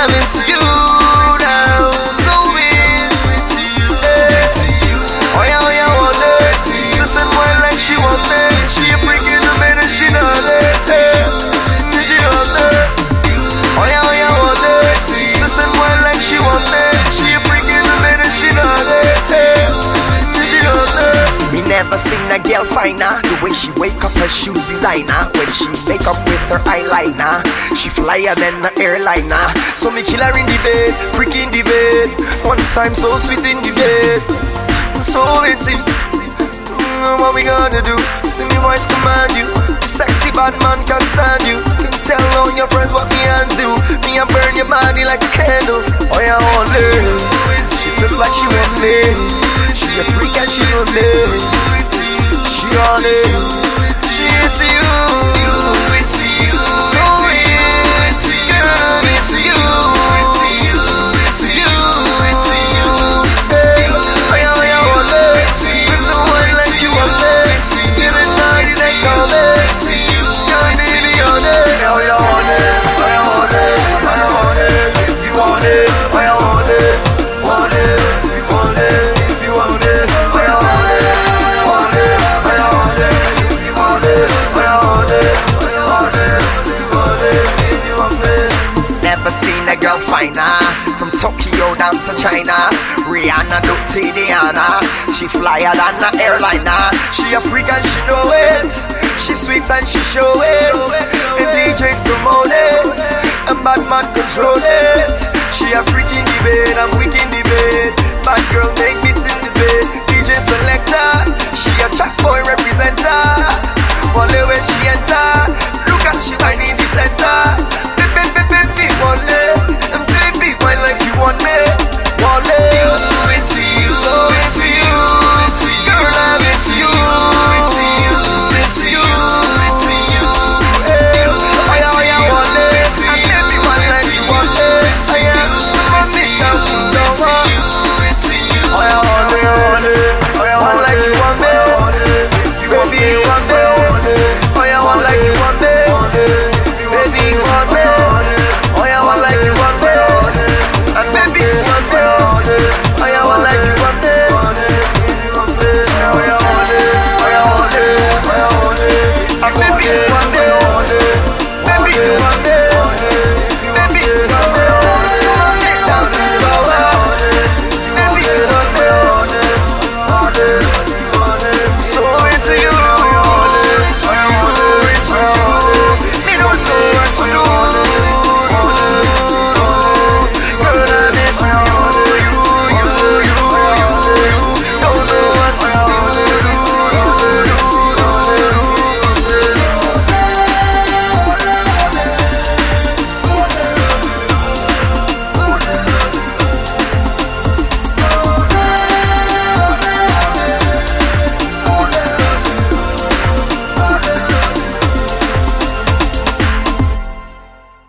I'm into you now, so into you. Oh yeah, want it. Listen, boy, like she want it. She a freak in the bed and she know it. She want it. Oh yeah, want it. Listen, boy, like she want it. She a freak in the bed and she know it. She want it. Me never seen a girl finer. The way she wake up, her shoes designer. When she make up with her eyeliner, she flyer than an airliner. So me kill her in the bed, freak in the bed. One time so sweet in the bed, so easy. What we gonna do? See me voice command you. Sexy bad man can't stand you. Can tell all your friends what me hands do. Me I burn your body like a candle. Oh yeah, I want it. She feels like she wants it. She a freak and she knows it. She on it. She into you. So into you. Into you. Into you. Hey, oh yeah, I want it. Just the one like you want it. Feeling like they call it. Young baby on it. Oh yeah, I want it. Oh yeah, I want it. Oh yeah, I want it. If you want it. Oh yeah, I want it. Want it. If you want it. If you want it. Oh yeah, I want it. Want it. Oh yeah, I want it. If you want it. Oh yeah, I want it. Oh yeah, I want it. If you want it. If you want it. Never seen a girl finer. From Tokyo down to China, Rihanna to Diana. She flyer than an airliner. She a freak and she know it. She sweet and she show it. And DJs promote it. And bad man control it. She a freak in the bed, I'm weak in the bed. Bad girl make beats in the bed. DJ selector. She a track boy representer. Wale when she enter. Look at she find in the center.